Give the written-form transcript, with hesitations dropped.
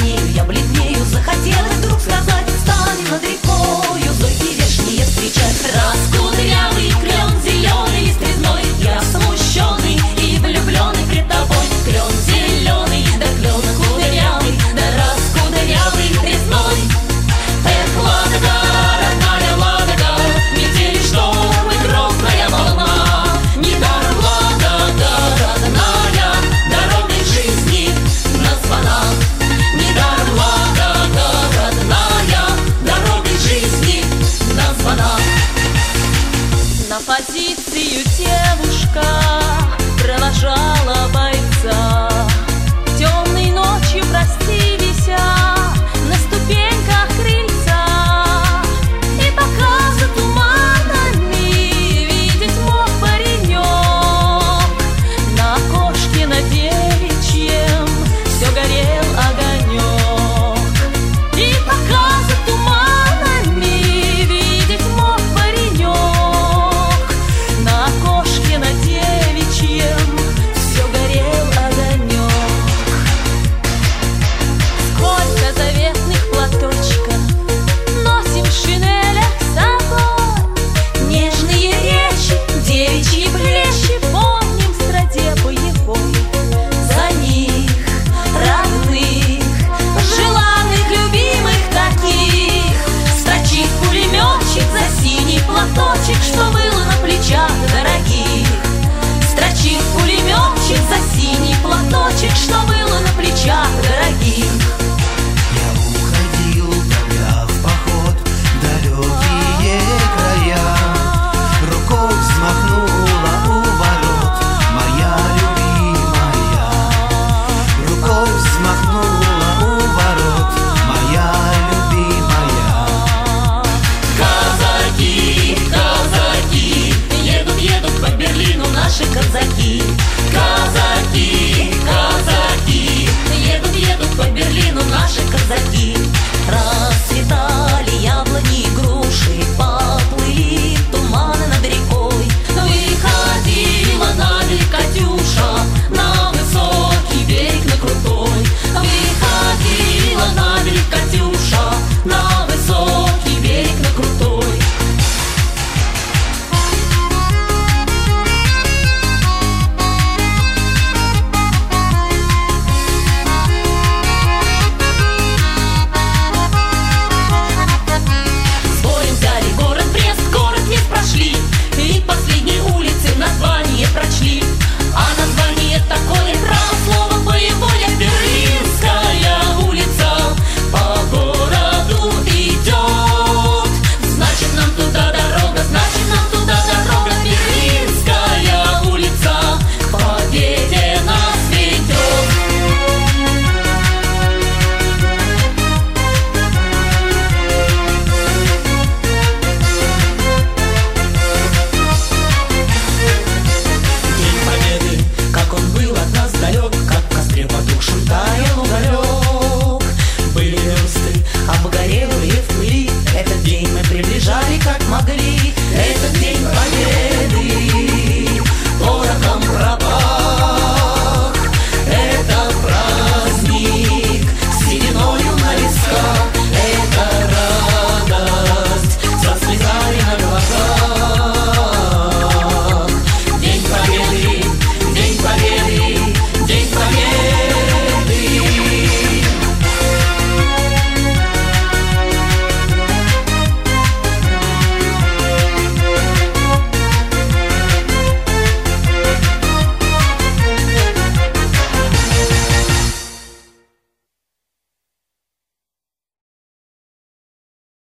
краснею, я бледнею. Захотелось вдруг сказать: встань над рекою, зойки вешние встречать. Раскудрявый клен зеленый листвизной, я смущенный и влюбленный пред тобой. Клен зеленый, да клен кудрявый, да раскудрявый резной. Эх, Ладога, родная Ладога, метели, штормы, грозная волна. Недаром Ладога, родная, дорогой жизни названа. Недаром Ладога, родная, дорогой жизни названа. На позицию девушка провожала бойца. Темной ночью простились на ступеньках крыльца. И пока за туманами видеть мог паренек, на окошке на девичьем все горел огонек. И пока за туманами видеть мог паренек, на окошке на девичьем все горел огонек. Сколько заветных платочков носим в шинелях с собой, нежные речи, девичьи плечи помним в страде боевой. За них, родных, желанных, любимых таких, строчит пулеметчик за синий платочек, что было на плечах дорогих. Строчит пулеметчик за синий платочек, что было на плечах дорогих. Я уходил тогда в поход в далекие края. Рукой взмахнула у ворот моя любимая. Рукой взмахнула у ворот моя любимая. Казаки, казаки, едут, едут по Берлину наши казаки. Казаки, казаки, едут, едут по Берлину наши казаки. Расцветали яблони и груши, поплыли туманы над рекой. Выходила на берег Катюша, на высокий берег, на крутой. Выходила на берег Катюша, на высокий берег, на крутой. С боем взяли город Брест, город весь прошли, и последней улицы название прочли. А название такое, право слово боевое, Берлинская улица по городу идет. Значит, нам туда дорога, значит, нам туда дорога. Берлинская улица к победе нас ведет. День победы, как он был от нас далек, как в костре потухшем таял уголек. Были версты обгорелые в пыли, этот день мы приближали как могли. Этот день победы.